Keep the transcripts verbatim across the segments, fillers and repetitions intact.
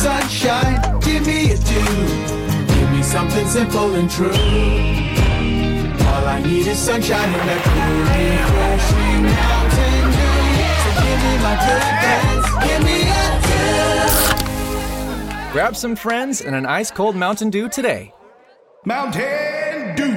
sunshine, give me a dew. Give me something simple and true. All I need is sunshine and a cool, refreshing Mountain Dew. So give me my good friends, give me a dew. Grab some friends and an ice-cold Mountain Dew today. Mountain Dew.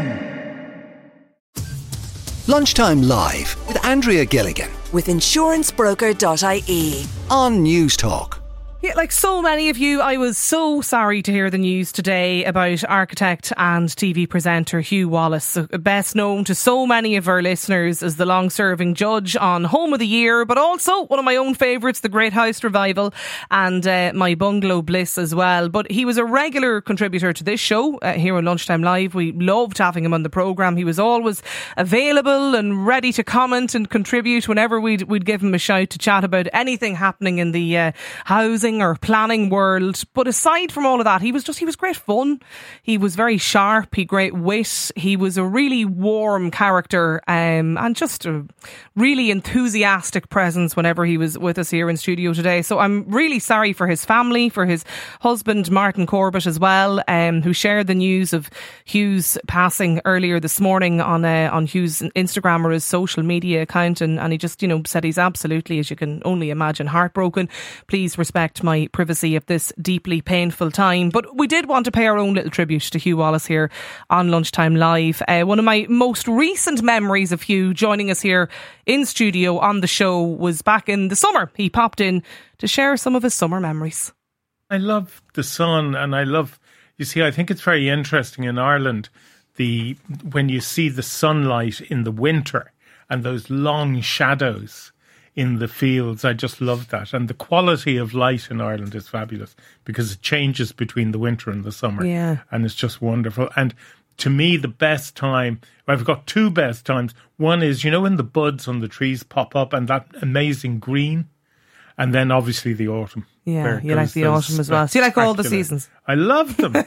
Lunchtime Live with Andrea Gilligan with insurance broker dot I E on News Talk. Yeah, like so many of you, I was so sorry to hear the news today about architect and T V presenter Hugh Wallace, best known to so many of our listeners as the long-serving judge on Home of the Year, but also one of my own favourites, The Great House Revival, and uh, My Bungalow Bliss as well. But he was a regular contributor to this show uh, here on Lunchtime Live. We loved having him on the programme. He was always available and ready to comment and contribute whenever we'd, we'd give him a shout to chat about anything happening in the uh, housing or planning world. But aside from all of that, he was just he was great fun. He was very sharp. He had great wit. He was a really warm character um, and just a really enthusiastic presence whenever he was with us here in studio today. So I'm really sorry for his family, for his husband Martin Corbett as well, um, who shared the news of Hugh's passing earlier this morning on uh, on Hugh's Instagram or his social media account, and, and he just you know said he's absolutely, as you can only imagine, heartbroken. Please respect my privacy of this deeply painful time. But we did want to pay our own little tribute to Hugh Wallace here on Lunchtime Live. Uh, one of my most recent memories of Hugh joining us here in studio on the show was back in the summer. He popped in to share some of his summer memories. I love the sun, and I love, you see, I think it's very interesting in Ireland, the when you see the sunlight in the winter and those long shadows in the fields. I just love that. And the quality of light in Ireland is fabulous because it changes between the winter and the summer. Yeah. And it's just wonderful. And to me, the best time, I've got two best times. One is, you know, when the buds on the trees pop up and that amazing green. And then obviously the autumn. Yeah, you like the autumn as well. So you like all the seasons. I love them.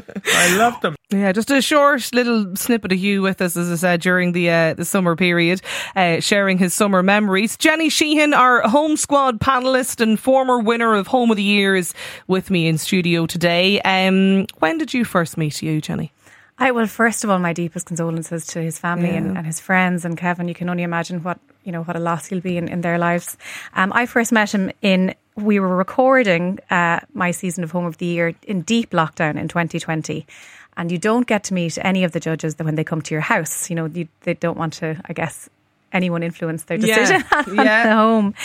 I love them. Yeah, just a short little snippet of Hugh with us, as I said, during the uh, the summer period, uh, sharing his summer memories. Jenny Sheehan, our Home Squad panellist and former winner of Home of the Year, is with me in studio today. Um, when did you first meet Hugh, Jenny? I well, first of all, my deepest condolences to his family Yeah. and, and his friends and Kevin. You can only imagine what you know what a loss he'll be in, in their lives. Um, I first met him in we were recording uh, my season of Home of the Year in deep lockdown in twenty twenty, and you don't get to meet any of the judges when they come to your house. You know, you, they don't want to, I guess, anyone influence their decision Yeah. on Yeah. the home.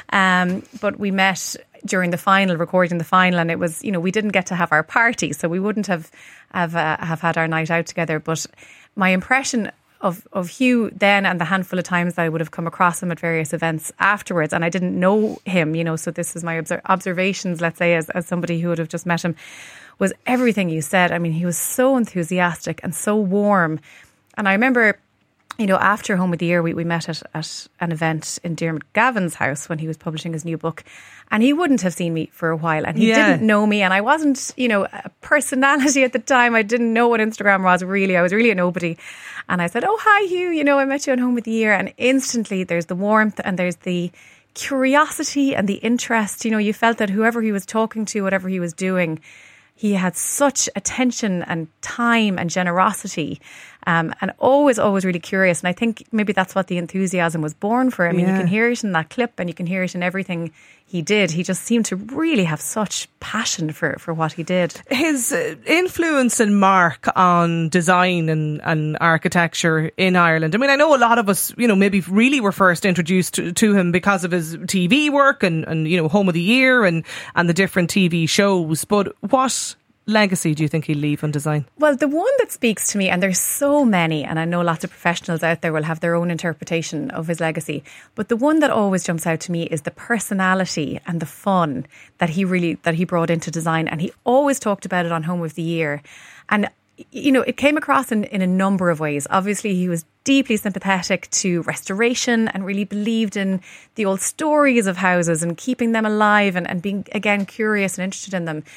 Um, but we met during the final, recording the final, and it was, you know, we didn't get to have our party, so we wouldn't have have uh, have had our night out together. But my impression of of Hugh then, and the handful of times that I would have come across him at various events afterwards, and I didn't know him, you know, so this is my obser- observations, let's say, as, as somebody who would have just met him, was everything you said. I mean, he was so enthusiastic and so warm. And I remember, you know, after Home of the Year, we, we met at, at an event in Dermot Gavin's house when he was publishing his new book. And he wouldn't have seen me for a while. And he Yeah. didn't know me. And I wasn't, you know, a personality at the time. I didn't know what Instagram was really. I was really a nobody. And I said, oh, hi, Hugh. You know, I met you on Home of the Year. And instantly there's the warmth and there's the curiosity and the interest. You know, you felt that whoever he was talking to, whatever he was doing, he had such attention and time and generosity, um, and always, always really curious. And I think maybe that's what the enthusiasm was born for. I mean, Yeah. you can hear it in that clip and you can hear it in everything he did. He just seemed to really have such passion for, for what he did. His uh, influence and mark on design and, and architecture in Ireland. I mean, I know a lot of us, you know, maybe really were first introduced to, to him because of his T V work and, and, you know, Home of the Year and, and the different T V shows. But what legacy do you think he'll leave on design? Well, the one that speaks to me, and there's so many, and I know lots of professionals out there will have their own interpretation of his legacy, but the one that always jumps out to me is the personality and the fun that he really, that he brought into design. And he always talked about it on Home of the Year. And, you know, it came across in, in a number of ways. Obviously, he was deeply sympathetic to restoration and really believed in the old stories of houses and keeping them alive and, and being, again, curious and interested in them.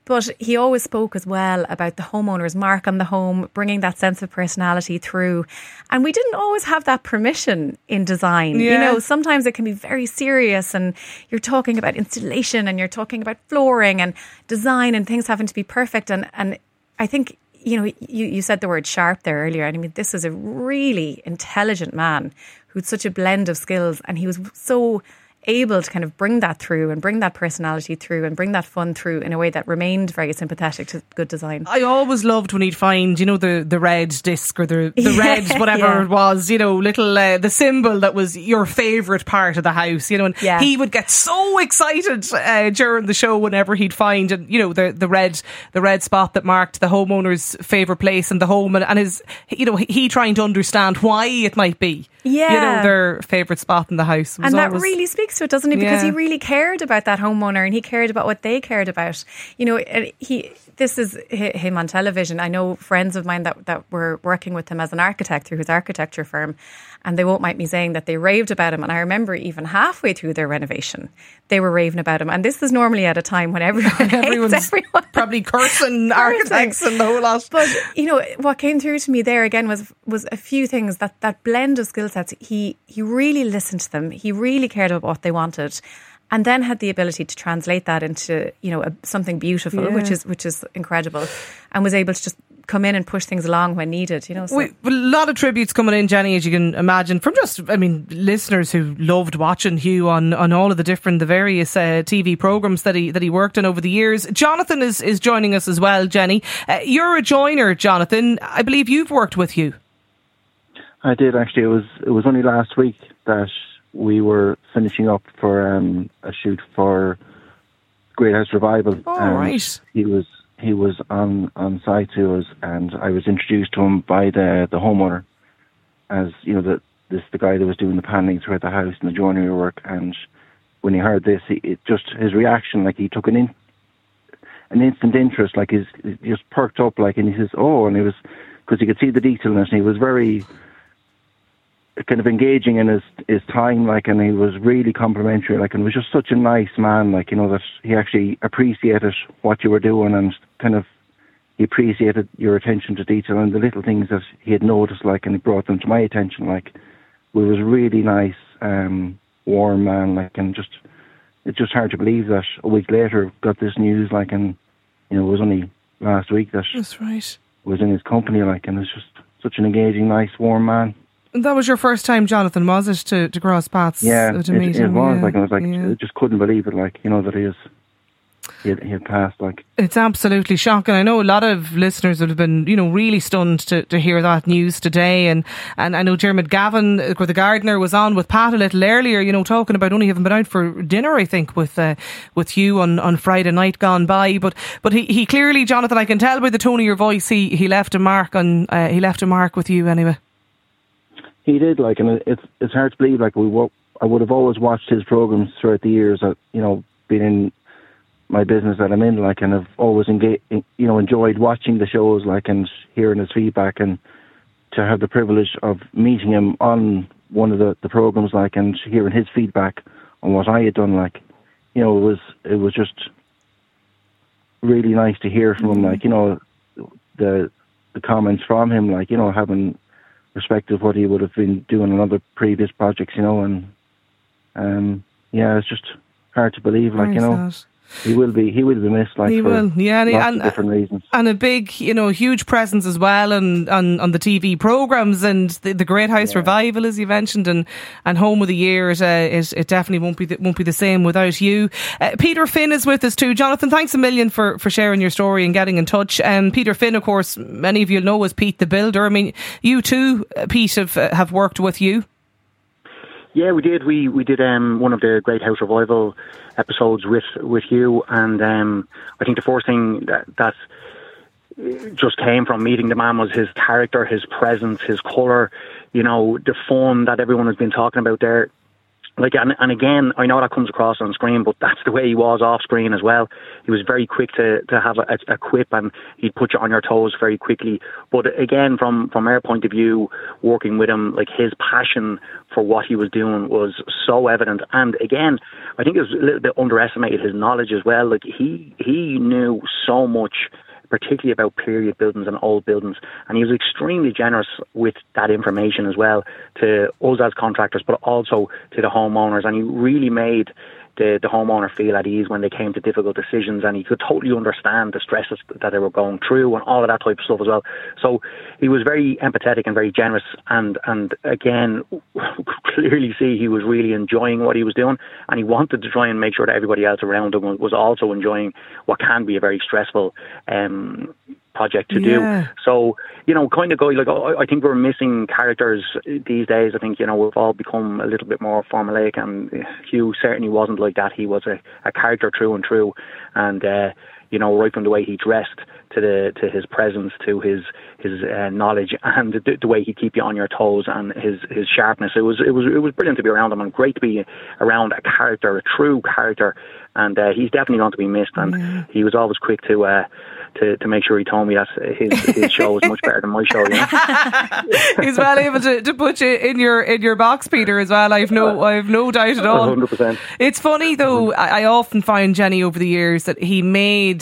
But he always spoke as well about the homeowner's mark on the home, bringing that sense of personality through. And we didn't always have that permission in design. Yeah. You know, sometimes it can be very serious and you're talking about installation and you're talking about flooring and design and things having to be perfect. And, and I think, you know, you, you said the word sharp there earlier. And I mean, this is a really intelligent man who's such a blend of skills, and he was so able to kind of bring that through and bring that personality through and bring that fun through in a way that remained very sympathetic to good design. I always loved when he'd find, you know, the, the red disc or the, the Yeah, red whatever yeah. it was, you know, little, uh, the symbol that was your favourite part of the house, you know, and Yeah. he would get so excited uh, during the show whenever he'd find, and you know, the, the red the red spot that marked the homeowner's favourite place in the home, and, and his, you know, he trying to understand why it might be, Yeah. you know, their favourite spot in the house. It was And that always- really speaks to it, doesn't it? Because Yeah. he really cared about that homeowner and he cared about what they cared about. You know, and he. This is hi- him on television. I know friends of mine that, that were working with him as an architect through his architecture firm, and they won't mind me saying that they raved about him. And I remember even halfway through their renovation, they were raving about him. And this is normally at a time when everyone everyone's hates everyone. probably cursing architects and the whole lot. But you know what came through to me there again was was a few things, that that blend of skill sets. He he really listened to them. He really cared about what they wanted, and then had the ability to translate that into, you know, a, something beautiful, Yeah. which is which is incredible, and was able to just come in and push things along when needed. You know, so. We, a lot of tributes coming in, Jenny, as you can imagine, from just, I mean, listeners who loved watching Hugh on, on all of the different, the various uh, T V programmes that he that he worked on over the years. Jonathan is, is joining us as well, Jenny. Uh, you're a joiner, Jonathan. I believe you've worked with Hugh. I did, actually. It was it was only last week that we were finishing up for um, a shoot for Great House Revival. Oh, and right. He was he was on, on site to us, and I was introduced to him by the the homeowner as, you know, the this the guy that was doing the paneling throughout the house and the joinery work. And when he heard this, he, it just his reaction, like, he took an in, an instant interest, like his he just perked up, like, and he says, "Oh," and it was because he could see the detail in it, and he was very kind of engaging in his his time, like, and he was really complimentary, like, and was just such a nice man, like, you know, that he actually appreciated what you were doing, and kind of he appreciated your attention to detail and the little things that he had noticed, like, and he brought them to my attention, like. He was a really nice, um, warm man, like, and just it's just hard to believe that a week later got this news, like, and, you know, it was only last week that That's right. was in his company, like, and it's just such an engaging, nice, warm man. And that was your first time, Jonathan, was it, to, to cross paths? Yeah, to it, meet it him? was, Yeah, like, I was like, yeah. I just couldn't believe it, like, you know, that he is, he had, he had passed, like. It's absolutely shocking. I know a lot of listeners would have been, you know, really stunned to, to hear that news today. And, and I know Dermot Gavin, uh, the gardener, was on with Pat a little earlier, you know, talking about only having been out for dinner, I think, with uh, with Hugh on, on Friday night gone by. But but he, he clearly, Jonathan, I can tell by the tone of your voice, he, he left a mark on uh, he left a mark with you anyway. He did, like, and it's it's hard to believe, like, we wo- I would have always watched his programs throughout the years, that, you know, being in my business that I'm in, like, and I've always engaged, you know, enjoyed watching the shows, like, and hearing his feedback, and to have the privilege of meeting him on one of the, the programs, like, and hearing his feedback on what I had done, like, you know, it was it was just really nice to hear from him, like, you know, the the comments from him, like, you know, having respect of what he would have been doing on other previous projects, you know, and um, yeah, it's just hard to believe, like, Very you know. sad. He will be. He will be missed. Like, He for will, yeah, and, lots and of different reasons. and a big, you know, huge presence as well, and on, on the T V programs and the, the Great House Revival, as you mentioned, and, and Home of the Year. It, uh, it, it definitely won't be the, won't be the same without you. Uh, Peter Finn is with us too. Jonathan, thanks a million for, for sharing your story and getting in touch. Um, Peter Finn, of course, many of you know as Pete the Builder. I mean, you too, uh, Pete, have uh, have worked with you. Yeah, we did. We we did um, one of the Great House Revival episodes with with Hugh, and um, I think the first thing that that just came from meeting the man was his character, his presence, his colour. You know, the fun that everyone has been talking about there. Like and, and again, I know that comes across on screen, but that's the way he was off screen as well. He was very quick to, to have a, a quip, and he'd put you on your toes very quickly. But again, from from our point of view, working with him, like his passion for what he was doing was so evident. And again, I think it was a little bit underestimated, his knowledge as well. Like he he knew so much, particularly about period buildings and old buildings, and he was extremely generous with that information as well to us as contractors, but also to the homeowners, and he really made the, the homeowner feel at ease when they came to difficult decisions, and he could totally understand the stresses that they were going through and all of that type of stuff as well. So he was very empathetic and very generous, and, and again, clearly see he was really enjoying what he was doing, and he wanted to try and make sure that everybody else around him was also enjoying what can be a very stressful um project to Yeah. do. So, you know, kind of go like, I think we're missing characters these days. I think, you know, we've all become a little bit more formulaic, and Hugh certainly wasn't like that. He was a, a character through and through, and uh, you know, right from the way he dressed to the to his presence, to his his uh, knowledge, and the, the way he'd keep you on your toes, and his his sharpness. It was it was it was brilliant to be around him, and great to be around a character, a true character. And uh, he's definitely going to be missed. And yeah. he was always quick to. Uh, To, to make sure he told me that his his show was much better than my show. You know? He's well able to, to put you in your in your box, Peter, as well. I've no I've no doubt at all. one hundred percent. It's funny though. I, I often find, Jenny, over the years that he made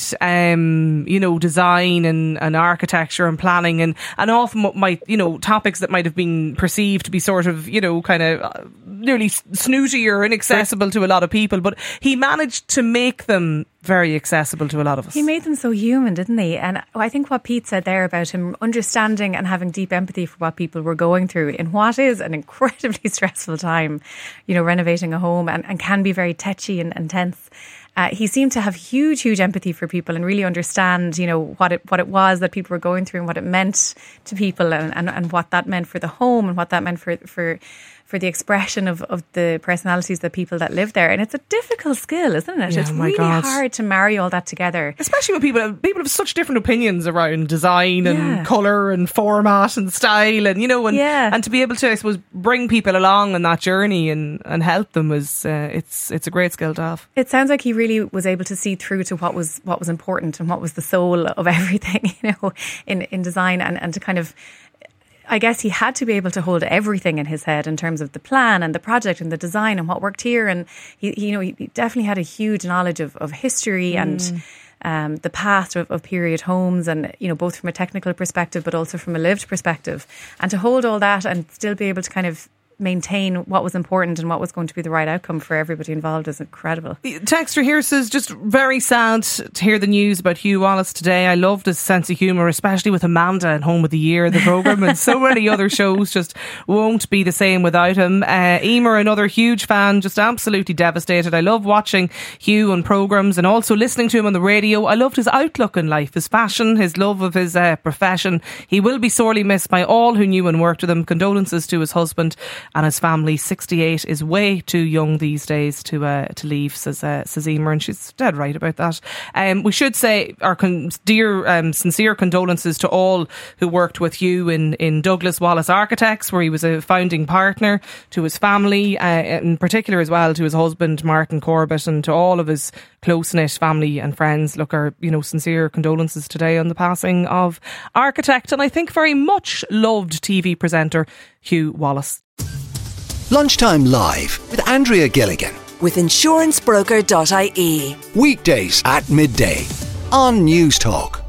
um, you know design and, and architecture and planning and and often what might you know topics that might have been perceived to be sort of you know kind of nearly snooty or inaccessible to a lot of people, but he managed to make them very accessible to a lot of us. He made them so human, didn't he? And I think what Pete said there about him understanding and having deep empathy for what people were going through in what is an incredibly stressful time, you know, renovating a home, and, and can be very touchy and, and tense. Uh, he seemed to have huge, huge empathy for people and really understand, you know, what it what it was that people were going through and what it meant to people, and, and, and what that meant for the home and what that meant for for for the expression of, of the personalities, the people that live there. And it's a difficult skill, isn't it? Yeah, it's my really God. hard to marry all that together. Especially when people people have such different opinions around design and Yeah. colour and format and style, and you know, and Yeah. and to be able to, I suppose, bring people along on that journey and, and help them is uh, it's it's a great skill to have. It sounds like he really was able to see through to what was what was important and what was the soul of everything, you know, in, in design, and, and to kind of, I guess he had to be able to hold everything in his head in terms of the plan and the project and the design and what worked here. And he, he you know, he definitely had a huge knowledge of, of history mm. and um, the past of, of period homes, and you know, both from a technical perspective but also from a lived perspective. And to hold all that and still be able to kind of maintain what was important and what was going to be the right outcome for everybody involved is incredible. Texter here says, just very sad to hear the news about Hugh Wallace today. I loved his sense of humour, especially with Amanda and Home of the Year, the programme, and so many other shows just won't be the same without him. Uh, Emer, another huge fan, just absolutely devastated. I love watching Hugh on programmes and also listening to him on the radio. I loved his outlook in life, his fashion, his love of his uh, profession. He will be sorely missed by all who knew and worked with him. Condolences to his husband and his family. sixty-eight is way too young these days to uh, to leave, says uh, says Emer, and she's dead right about that. Um, we should say our con- dear, um, sincere condolences to all who worked with Hugh in, in Douglas Wallace Architects, where he was a founding partner, to his family, uh, in particular as well to his husband Martin Corbett, and to all of his close-knit family and friends. Look, our you know sincere condolences today on the passing of architect and I think very much loved T V presenter Hugh Wallace. Lunchtime Live with Andrea Gilligan. With insurance broker dot I E. Weekdays at midday on News Talk.